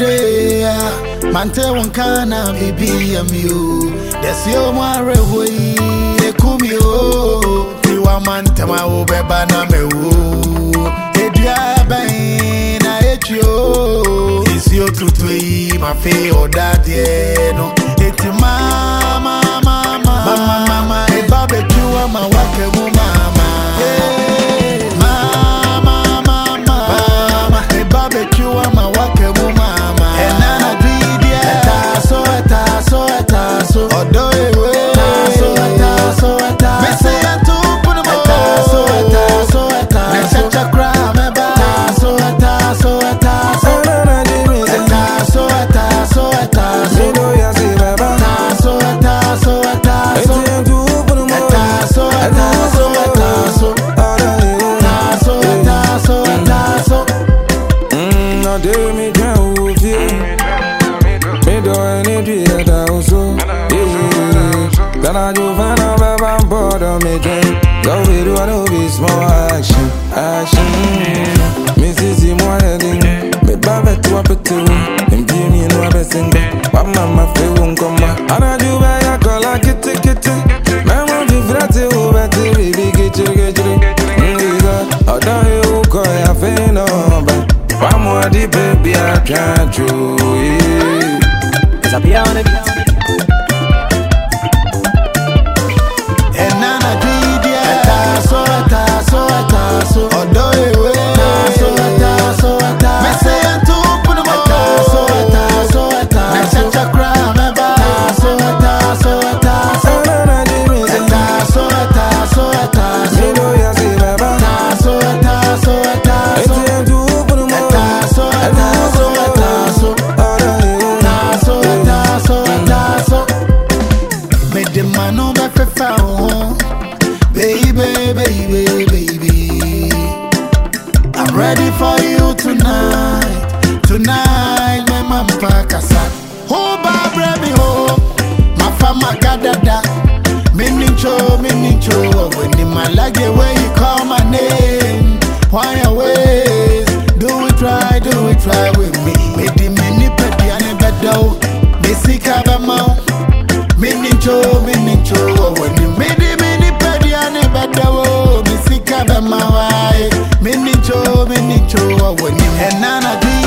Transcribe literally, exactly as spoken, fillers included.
day, Mante won kana bibi amio. That's your mare way, Kumio. You are Mantama Obeba Nameo. Edia Bain, I hate you. It's your tutu, my fee or daddy. No, it's mama, mama, mama, mama. A barbecue, my wake mama. Mama, mama, mama. A barbecue, my wake mama. And Nana Didia. Tasso, tasso, tasso. Odo ewe. Tasso, tasso, tasso. Me say I to put them on. Tasso, tasso, tasso. Me such a crime, me ba. Tasso, tasso, tasso. Tasso, tasso, tasso. Me do ya see me ba. Tasso, tasso, tasso. Tasso, tasso, tasso. Tasso, tasso, tasso. Mm, now do me down with you. Me do anything that I also. Then I do find out if I'm bored of me drink. Go we do I know be small action, action. Me see see more heading. Me babe to up to. Me be me no be sing. But mama feel won't come back. And I do buy a call like kitty kitty. Me want to fret it over to baby get you get you. Ndiza, I don't you call ya feel no but. One more deep baby I try to. It's a piano beat. Baby, baby, baby, I'm ready for you tonight. Tonight, my mama kasa. Oh, Barbara, me oh, my fama kadada. Minincho, minincho. When in my leg, where you call my name, why always do it right, do it right with me. Me di mini pedi ane bedo, me sika ba mau. Minincho, minincho. When you me di mini pedi ane bedo, me sika ba mau. Minincho, minincho. When you and Nana